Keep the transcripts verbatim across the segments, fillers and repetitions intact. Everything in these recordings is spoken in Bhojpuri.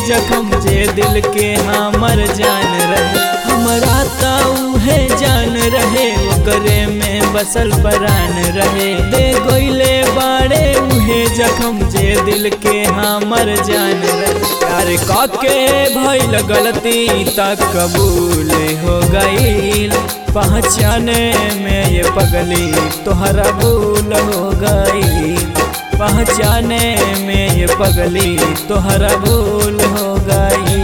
जख्म जे दिल के हमर जान रहे, हमरा त उहे जान रहे, ओकरे में बसल परान रहे। दे गइले बाड़े उहे जख्म जे दिल के हमर जान रहे। प्यार काके भइल गलती तक कबूल हो गइल, पहचाने में ये पगली तोहरा भूल हो गई। पहचाने में ये पगली तोहरा भूल हो गई।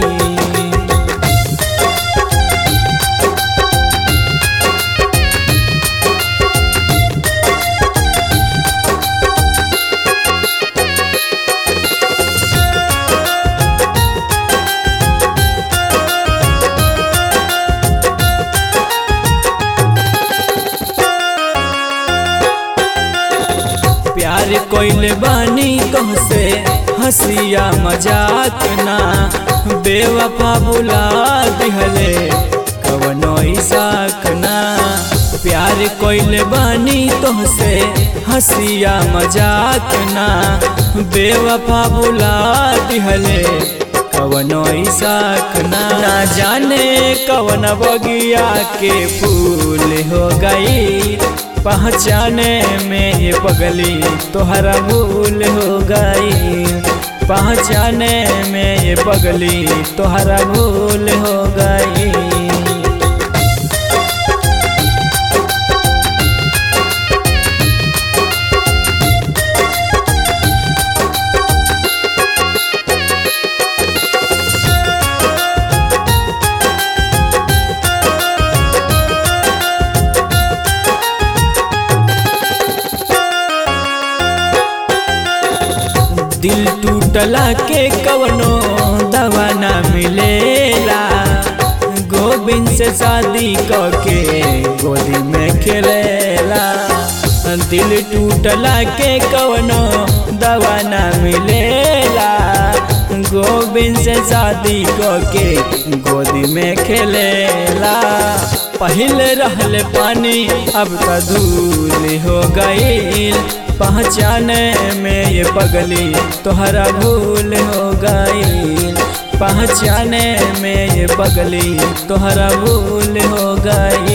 प्यार कोइले बानी तोहसे हंसिया मजाक ना, बेवफा बुला दिहले कवनो इसाक ना। प्यार कोइले बानी तोहसे हंसिया मजाक ना, बेवफा बुला दिहले कवनो इसाक ना। ना जाने कवन बगिया के फूल हो गई, पहचाने में ये पगली तोहरा भूल हो गई। पहचाने में ये पगली तोहरा भूल हो गई। दिल टूटला के कवनो दवा ना मिलेला, गोविंद से शादी करके गोदी में खेलेला। दिल टूटला के कवनो दवा ना मिलेला, गोविंद से शादी करके गोदी में खेलेला। पहले रहले पानी अब त धूल हो गई, पहचाने में ये पगली तोहरा भूल हो गई। पहचाने में ये पगली तोहरा भूल हो गई।